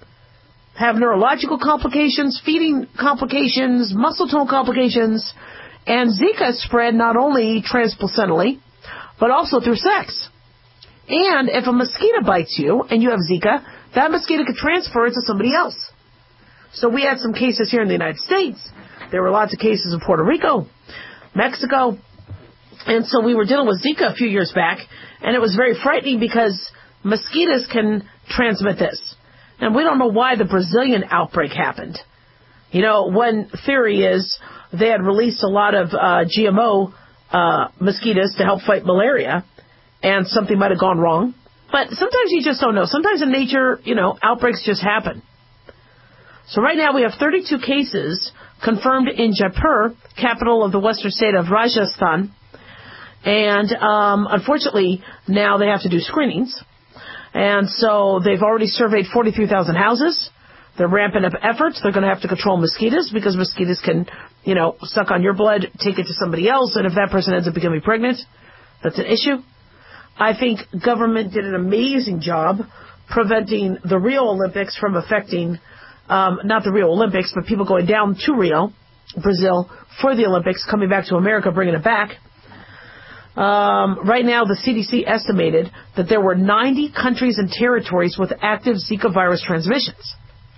Have neurological complications, feeding complications, muscle tone complications, and Zika is spread not only transplacentally, but also through sex. And if a mosquito bites you and you have Zika, that mosquito could transfer it to somebody else. So we had some cases here in the United States. There were lots of cases in Puerto Rico, Mexico. And so we were dealing with Zika a few years back, and it was very frightening because mosquitoes can transmit this. And we don't know why the Brazilian outbreak happened. One theory is they had released a lot of GMO mosquitoes to help fight malaria, and something might have gone wrong. But sometimes you just don't know. Sometimes in nature, outbreaks just happen. So right now we have 32 cases confirmed in Jaipur, capital of the western state of Rajasthan. And unfortunately, now they have to do screenings. And so they've already surveyed 43,000 houses. They're ramping up efforts. They're going to have to control mosquitoes because mosquitoes can, suck on your blood, take it to somebody else. And if that person ends up becoming pregnant, that's an issue. I think government did an amazing job preventing the Rio Olympics from affecting not the Rio Olympics, but people going down to Rio, Brazil, for the Olympics, coming back to America, bringing it back. Right now, the CDC estimated that there were 90 countries and territories with active Zika virus transmissions.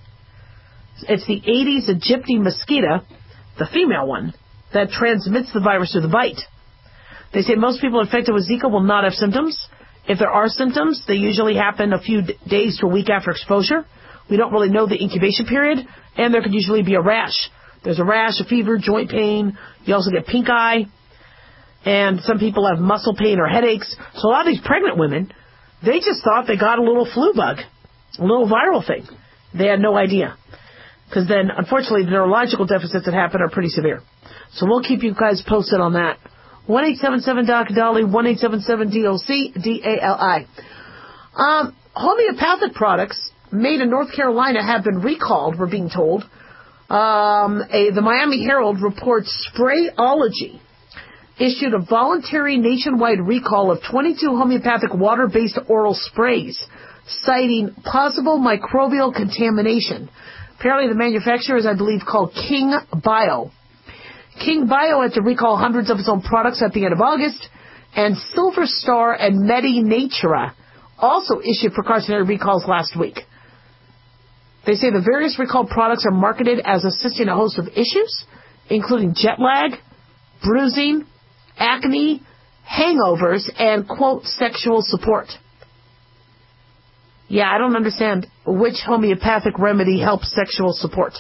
It's the Aedes aegypti mosquito, the female one, that transmits the virus through the bite. They say most people infected with Zika will not have symptoms. If there are symptoms, they usually happen a few days to a week after exposure. We don't really know the incubation period, and there could usually be a rash. There's a rash, a fever, joint pain. You also get pink eye, and some people have muscle pain or headaches. So a lot of these pregnant women, they just thought they got a little flu bug, a little viral thing. They had no idea. Because then, unfortunately, the neurological deficits that happen are pretty severe. So we'll keep you guys posted on that. 1-877-DOC-DOLLY, 1-877-DOC-DALI. Homeopathic products made in North Carolina have been recalled, we're being told. The Miami Herald reports Sprayology issued a voluntary nationwide recall of 22 homeopathic water-based oral sprays, citing possible microbial contamination. Apparently the manufacturer is, I believe, called King Bio. King Bio had to recall hundreds of its own products at the end of August, and Silver Star and MediNatura also issued precautionary recalls last week. They say the various recalled products are marketed as assisting a host of issues, including jet lag, bruising, acne, hangovers, and, quote, sexual support. Yeah, I don't understand which homeopathic remedy helps sexual support.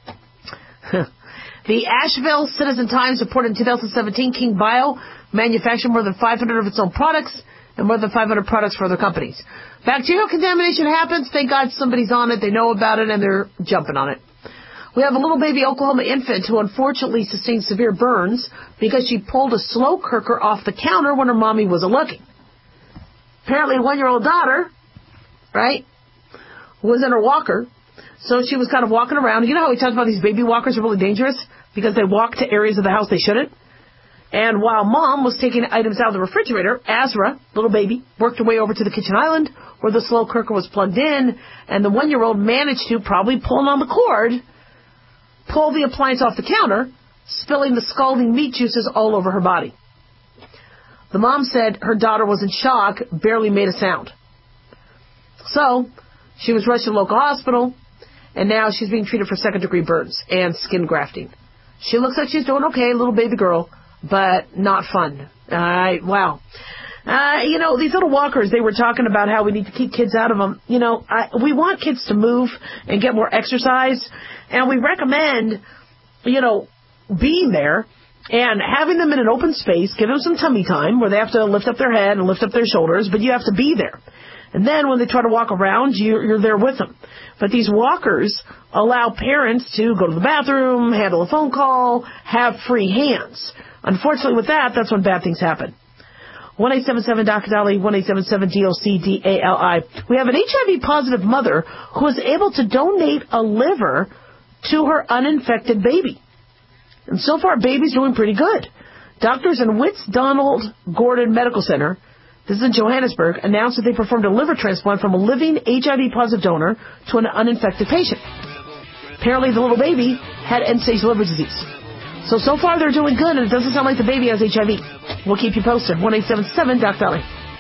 The Asheville Citizen-Times reported in 2017 King Bio manufactured more than 500 of its own products and more than 500 products for other companies. Bacterial contamination happens. Thank God somebody's on it. They know about it, and they're jumping on it. We have a little baby Oklahoma infant who unfortunately sustained severe burns because she pulled a slow cooker off the counter when her mommy wasn't looking. Apparently, a 1-year-old daughter, right, was in her walker, so she was kind of walking around. You know how we talked about these baby walkers are really dangerous because they walk to areas of the house they shouldn't? And while Mom was taking items out of the refrigerator, Azra, little baby, worked her way over to the kitchen island where the slow cooker was plugged in, and the 1-year-old managed to, probably pulling on the cord, pull the appliance off the counter, spilling the scalding meat juices all over her body. The mom said her daughter was in shock, barely made a sound. So, she was rushed to the local hospital, and now she's being treated for second-degree burns and skin grafting. She looks like she's doing okay, little baby girl, but not fun. Wow. These little walkers, they were talking about how we need to keep kids out of them. We want kids to move and get more exercise, and we recommend, being there and having them in an open space, give them some tummy time where they have to lift up their head and lift up their shoulders, but you have to be there. And then when they try to walk around, you're there with them. But these walkers allow parents to go to the bathroom, handle a phone call, have free hands. Unfortunately, with that's when bad things happen. 1-877-DOC-DOLLY, 1-877-DOC-DALI. We have an HIV-positive mother who was able to donate a liver to her uninfected baby. And so far, baby's doing pretty good. Doctors in Witts Donald Gordon Medical Center, this is in Johannesburg, announced that they performed a liver transplant from a living HIV-positive donor to an uninfected patient. Apparently, the little baby had end-stage liver disease. So far they're doing good, and it doesn't sound like the baby has HIV. We'll keep you posted. 1-877-DOC-DOLLY.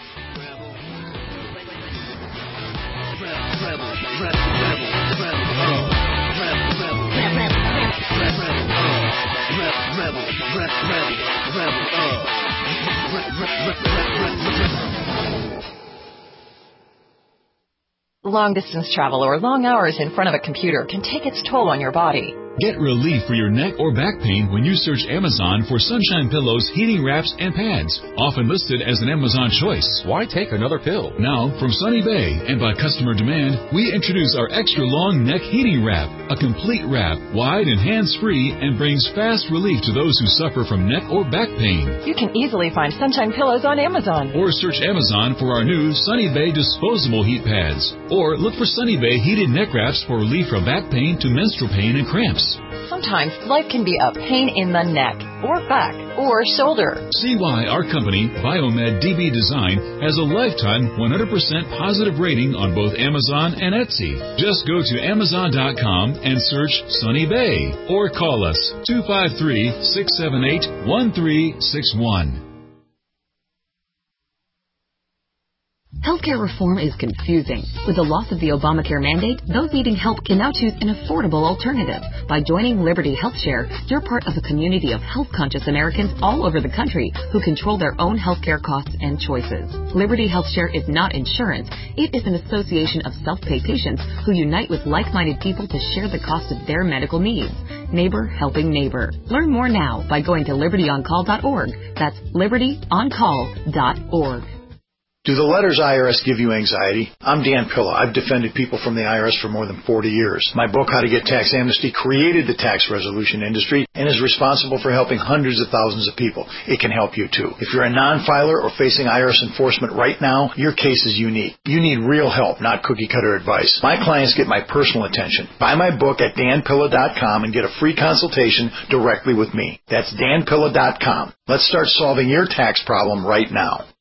Long-distance travel or long hours in front of a computer can take its toll on your body. Get relief for your neck or back pain when you search Amazon for Sunshine Pillows, heating wraps, and pads, often listed as an Amazon choice. Why take another pill? Now, from Sunny Bay, and by customer demand, we introduce our extra long neck heating wrap, a complete wrap, wide and hands-free, and brings fast relief to those who suffer from neck or back pain. You can easily find Sunshine Pillows on Amazon. Or search Amazon for our new Sunny Bay disposable heat pads. Or look for Sunny Bay heated neck wraps for relief from back pain to menstrual pain and cramps. Sometimes life can be a pain in the neck, or back, or shoulder. See why our company, Biomed DB Design, has a lifetime 100% positive rating on both Amazon and Etsy. Just go to Amazon.com and search Sunny Bay, or call us 253-678-1361. Healthcare reform is confusing. With the loss of the Obamacare mandate, those needing help can now choose an affordable alternative. By joining Liberty HealthShare, you're part of a community of health-conscious Americans all over the country who control their own healthcare costs and choices. Liberty HealthShare is not insurance. It is an association of self-pay patients who unite with like-minded people to share the cost of their medical needs. Neighbor helping neighbor. Learn more now by going to libertyoncall.org. That's libertyoncall.org. Do the letters IRS give you anxiety? I'm Dan Pilla. I've defended people from the IRS for more than 40 years. My book, How to Get Tax Amnesty, created the tax resolution industry and is responsible for helping hundreds of thousands of people. It can help you too. If you're a non-filer or facing IRS enforcement right now, your case is unique. You need real help, not cookie-cutter advice. My clients get my personal attention. Buy my book at danpilla.com and get a free consultation directly with me. That's danpilla.com. Let's start solving your tax problem right now.